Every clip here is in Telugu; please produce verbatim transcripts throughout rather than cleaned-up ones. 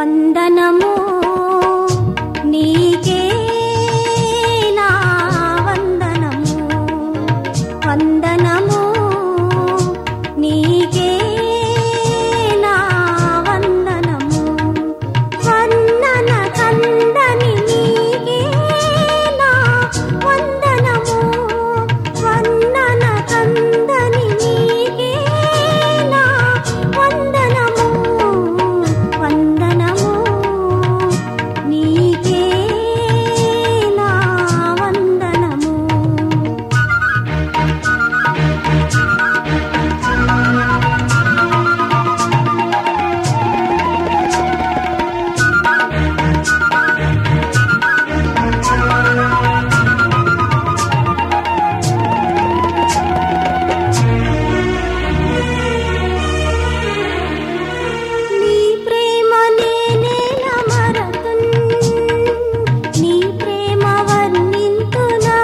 వందనము నీకే నా వందనము వందనము నీకే నా వందనము వందన కందని నీకే నా వందనము వందన కందని నీకే నా వందనము వందనము నీకే నా వందనము నీ ప్రేమ నేనేల మరతున్ నీ ప్రేమ వర్ణింతునా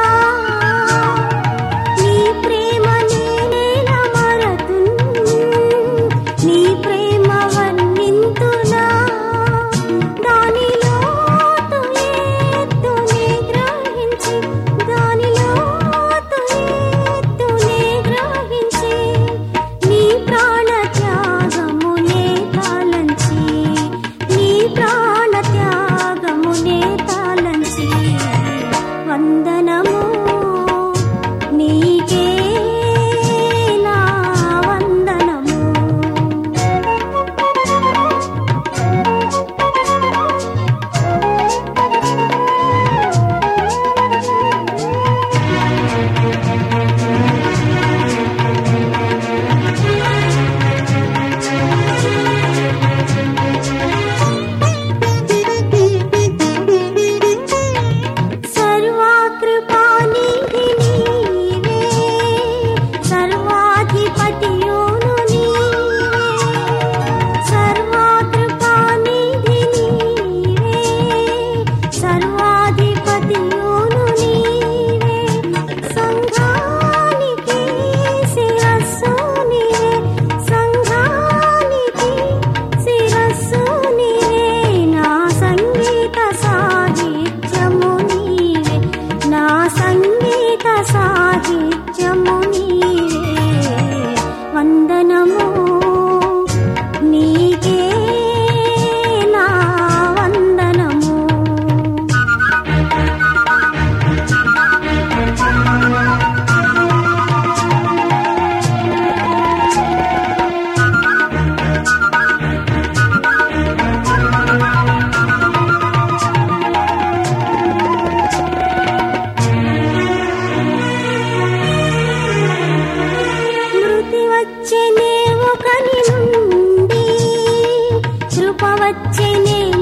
నీ ప్రేమ నేనేల మరతున్ నీ ప్రేమ వర్ణింతునా దానిలో తుయేతునే గ్రహించి దానిలో తుయేతునే గ్రహించి నీ ప్రాణ త్యాగమునే తాళంచి నీ ప్రాణ త్యాగమునే తాళంచి వందనము నీకే నా వందనము సర్వకృపానిధి నీవే సర్వాధిపతియును నీవే సర్వకృపానిధి నీవే సర్వాధిపతియును నీవే సంఘానికి శిరస్సు నీవే సంఘానికి శిరస్సు నీవే నా సంగీత సాహిత్యము నీవే నా సంగీత సాహిత్యము నీవే వందనము నీకే నా వందనము మృతి వచ్చెనే ఒకని నుండి కృప వచ్చెనే